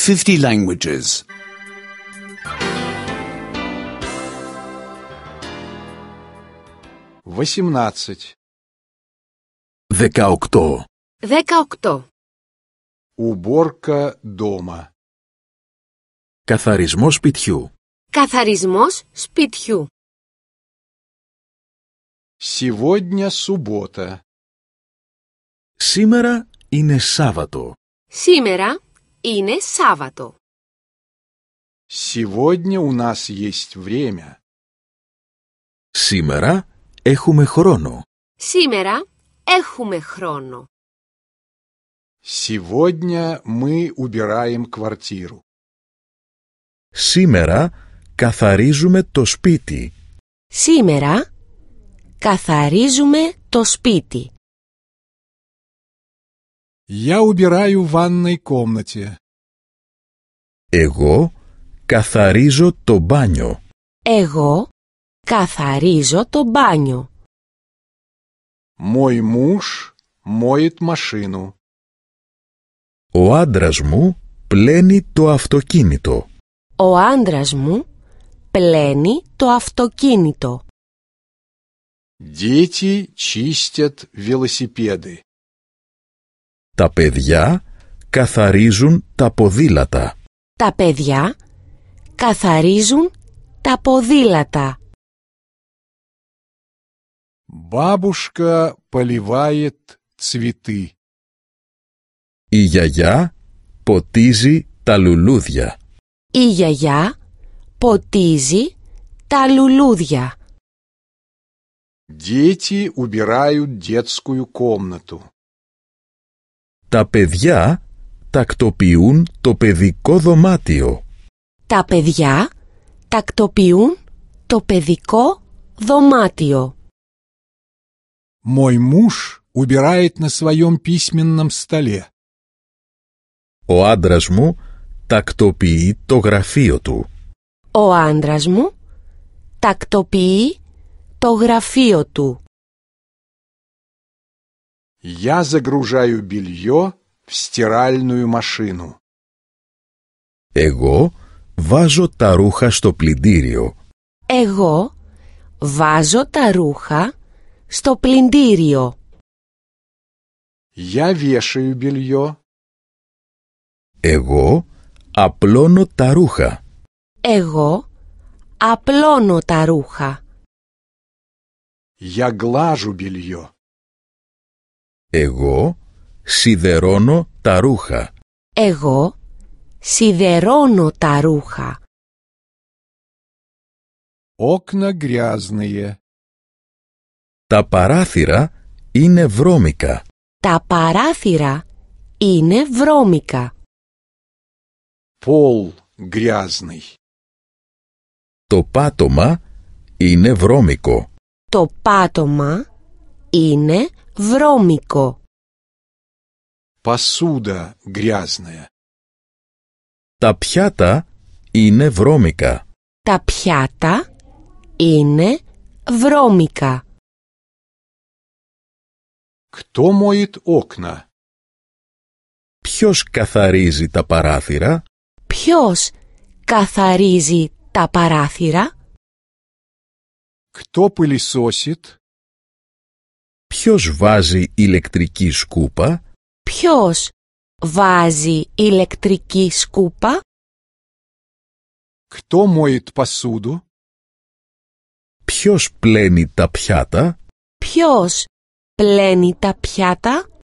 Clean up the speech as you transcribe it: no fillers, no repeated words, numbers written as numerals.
50 languages. 18. 18. 18. Уборка дома. Καθαρισμός σπιτιού. Καθαρισμός σπιτιού. Сегодня суббота. Σήμερα είναι Σάββατο. Σήμερα είναι Σάββατο. Сегодня у нас есть время. Σήμερα έχουμε χρόνο. Σήμερα έχουμε χρόνο. Сегодня мы убираем квартиру. Σήμερα καθαρίζουμε το σπίτι. Σήμερα καθαρίζουμε το σπίτι. Я убираю в ванной комнате. Εγώ καθαρίζω το μπάνιο. Εγώ καθαρίζω το μπάνιο. Мой муж моет машину. Ο άντρας μου πλένει το αυτοκίνητο. Ο άντρας μου πλένει το αυτοκίνητο. Дети чистят велосипеды. Τα παιδιά καθαρίζουν τα ποδήλατα. Τα παιδιά καθαρίζουν τα ποδήλατα. Бабушка поливает цветы. Η γιαγιά ποτίζει τα λουλούδια. Η γιαγιά ποτίζει τα λουλούδια. Дети убирают детскую комнату. Τα παιδιά τακτοποιούν το παιδικό δωμάτιο. Τα παιδιά τακτοποιούν το παιδικό δωμάτιο. Мой муж убирает на своем письменном столе. Ο άντρας μου τακτοποιεί το γραφείο του. Ο άντρας μου τακτοποιεί το γραφείο του. Я загружаю белье в стиральную машину. Εγώ βάζω τα ρούχα στο πλυντήριο. Εγώ βάζω τα ρούχα στο πλυντήριο. Я вешаю белье. Εγώ απλώνω τα ρούχα. Εγώ απλώνω τα ρούχα. Я глажу белье. Εγώ σιδερώνω τα ρούχα. Εγώ σιδερώνω τα ρούχα. Окна грязные. Τα παράθυρα είναι βρώμικα. Τα παράθυρα είναι βρώμικα. Пол грязный. Το πάτωμα είναι βρώμικο. Το πάτωμα είναι βρώμικο. Посуда грязная. Τα πιάτα είναι βρώμικα. Τα πιάτα είναι βρώμικα. Кто моет окна? Ποιος καθαρίζει τα παράθυρα? Ποιος καθαρίζει τα παράθυρα? Кто пылесосит? Ποιος βάζει ηλεκτρική σκούπα? Ποιος βάζει ηλεκτρική σκούπα? Кто моет посуду? Ποιος πλένει τα πιάτα? Ποιος πλένει τα πιάτα?